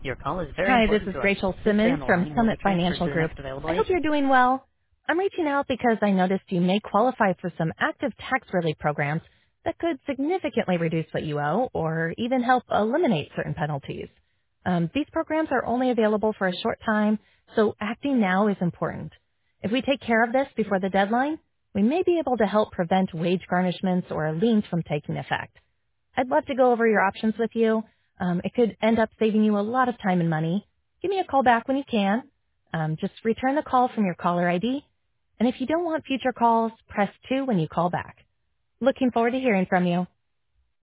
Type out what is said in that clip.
Your call is very Hi, this important is to us. Rachel Please stay Simmons on the from line while we Summit transfer Financial to the Group. next available I hope agent. you're doing well. I'm reaching out because I noticed you may qualify for some active tax relief programs that could significantly reduce what you owe or even help eliminate certain penalties. These programs are only available for a short time, so acting now is important. If we take care of this before the deadline, we may be able to help prevent wage garnishments or liens from taking effect. I'd love to go over your options with you. It could end up saving you a lot of time and money. Give me a call back when you can. Just return the call from your caller ID. And if you don't want future calls, press 2 when you call back. Looking forward to hearing from you.